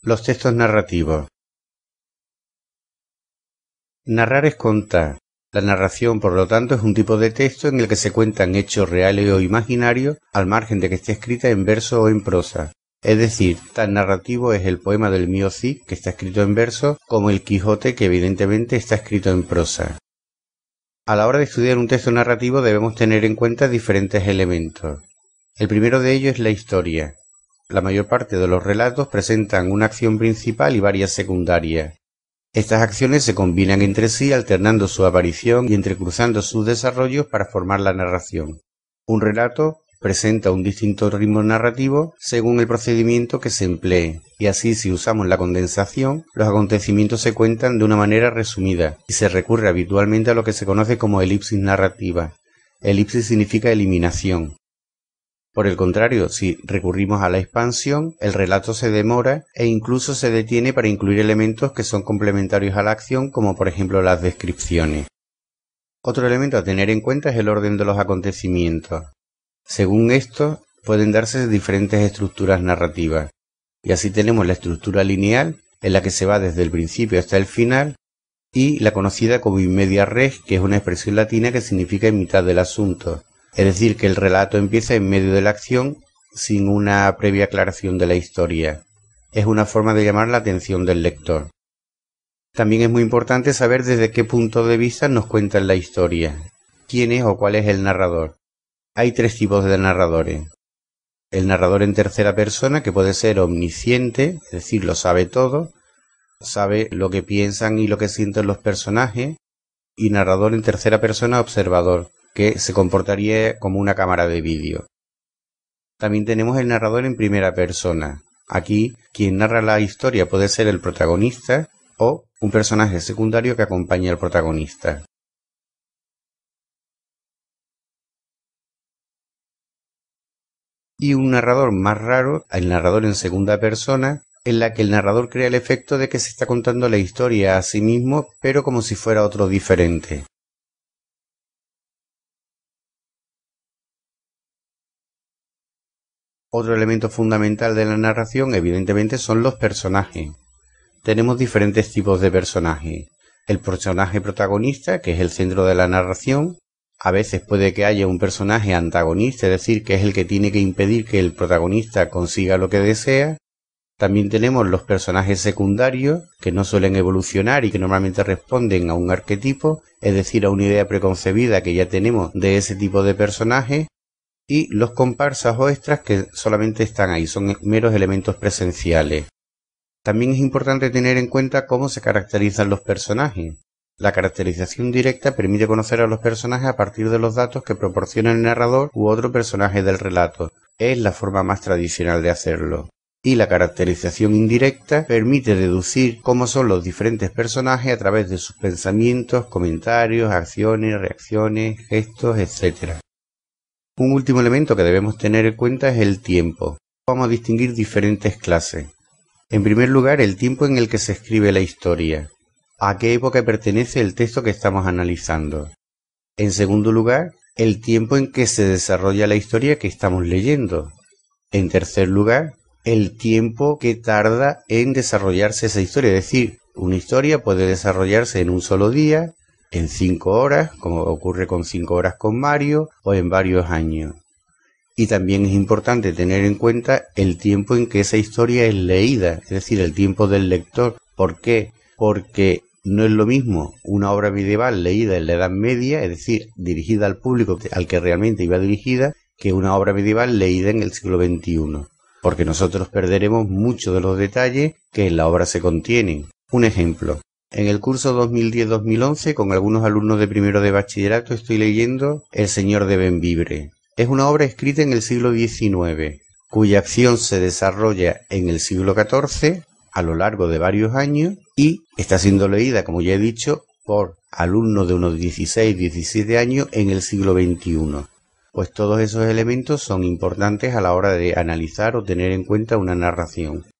Los textos narrativos. Narrar es contar. La narración, por lo tanto, es un tipo de texto en el que se cuentan hechos reales o imaginarios, al margen de que esté escrita en verso o en prosa. Es decir, tan narrativo es el poema del Mío Cid, que está escrito en verso, como el Quijote, que evidentemente está escrito en prosa. A la hora de estudiar un texto narrativo debemos tener en cuenta diferentes elementos. El primero de ellos es la historia. La mayor parte de los relatos presentan una acción principal y varias secundarias. Estas acciones se combinan entre sí alternando su aparición y entrecruzando sus desarrollos para formar la narración. Un relato presenta un distinto ritmo narrativo según el procedimiento que se emplee, y así si usamos la condensación, los acontecimientos se cuentan de una manera resumida, y se recurre habitualmente a lo que se conoce como elipsis narrativa. Elipsis significa eliminación. Por el contrario, si recurrimos a la expansión, el relato se demora e incluso se detiene para incluir elementos que son complementarios a la acción, como por ejemplo las descripciones. Otro elemento a tener en cuenta es el orden de los acontecimientos. Según esto, pueden darse diferentes estructuras narrativas, y así tenemos la estructura lineal, en la que se va desde el principio hasta el final, y la conocida como in media res, que es una expresión latina que significa en mitad del asunto. Es decir, que el relato empieza en medio de la acción sin una previa aclaración de la historia. Es una forma de llamar la atención del lector. También es muy importante saber desde qué punto de vista nos cuentan la historia, quién es o cuál es el narrador. Hay tres tipos de narradores. El narrador en tercera persona, que puede ser omnisciente, es decir, lo sabe todo, sabe lo que piensan y lo que sienten los personajes, y narrador en tercera persona observador, que se comportaría como una cámara de vídeo. También tenemos el narrador en primera persona. Aquí, quien narra la historia puede ser el protagonista o un personaje secundario que acompaña al protagonista. Y un narrador más raro, el narrador en segunda persona, en la que el narrador crea el efecto de que se está contando la historia a sí mismo, pero como si fuera otro diferente. Otro elemento fundamental de la narración, evidentemente, son los personajes. Tenemos diferentes tipos de personajes. El personaje protagonista, que es el centro de la narración. A veces puede que haya un personaje antagonista, es decir, que es el que tiene que impedir que el protagonista consiga lo que desea. También tenemos los personajes secundarios, que no suelen evolucionar y que normalmente responden a un arquetipo, es decir, a una idea preconcebida que ya tenemos de ese tipo de personaje. Y los comparsas o extras, que solamente están ahí, son meros elementos presenciales. También es importante tener en cuenta cómo se caracterizan los personajes. La caracterización directa permite conocer a los personajes a partir de los datos que proporciona el narrador u otro personaje del relato. Es la forma más tradicional de hacerlo. Y la caracterización indirecta permite deducir cómo son los diferentes personajes a través de sus pensamientos, comentarios, acciones, reacciones, gestos, etc. Un último elemento que debemos tener en cuenta es el tiempo. Vamos a distinguir diferentes clases. En primer lugar, el tiempo en el que se escribe la historia. ¿A qué época pertenece el texto que estamos analizando? En segundo lugar, el tiempo en que se desarrolla la historia que estamos leyendo. En tercer lugar, el tiempo que tarda en desarrollarse esa historia. Es decir, una historia puede desarrollarse en un solo día, en 5 horas, como ocurre con 5 horas con Mario, o en varios años. Y también es importante tener en cuenta el tiempo en que esa historia es leída, es decir, el tiempo del lector. ¿Por qué? Porque no es lo mismo una obra medieval leída en la Edad Media, es decir, dirigida al público al que realmente iba dirigida, que una obra medieval leída en el siglo XXI. Porque nosotros perderemos muchos de los detalles que en la obra se contienen. Un ejemplo. En el curso 2010-2011, con algunos alumnos de primero de bachillerato, estoy leyendo El Señor de Bembibre. Es una obra escrita en el siglo XIX, cuya acción se desarrolla en el siglo XIV, a lo largo de varios años, y está siendo leída, como ya he dicho, por alumnos de unos 16-17 años en el siglo XXI. Pues todos esos elementos son importantes a la hora de analizar o tener en cuenta una narración.